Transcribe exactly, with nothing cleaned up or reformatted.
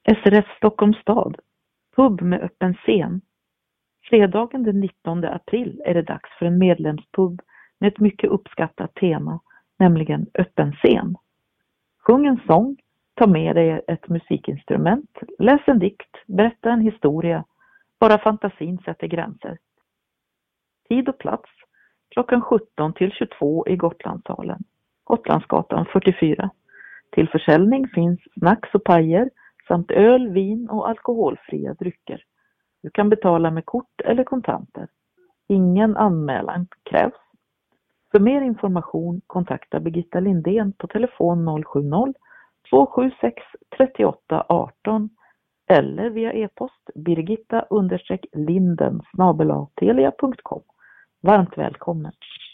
S R F Stockholms stad. Pub med öppen scen. Fredagen den nittonde april är det dags för en medlemspub med ett mycket uppskattat tema, nämligen öppen scen. Sjung en sång, ta med dig ett musikinstrument, läs en dikt, berätta en historia. Bara fantasin sätter gränser. Tid och plats klockan sjutton till tjugotvå i Gotlandssalen, Gotlandsgatan fyrtiofyra. Till försäljning finns snacks och pajer samt öl, vin och alkoholfria drycker. Du kan betala med kort eller kontanter. Ingen anmälan krävs. För mer information kontakta Birgitta Lindén på telefon noll sju noll två sju sex tre åtta ett åtta eller via e-post birgitta linden snabel-a telia punkt com. Varmt välkommen!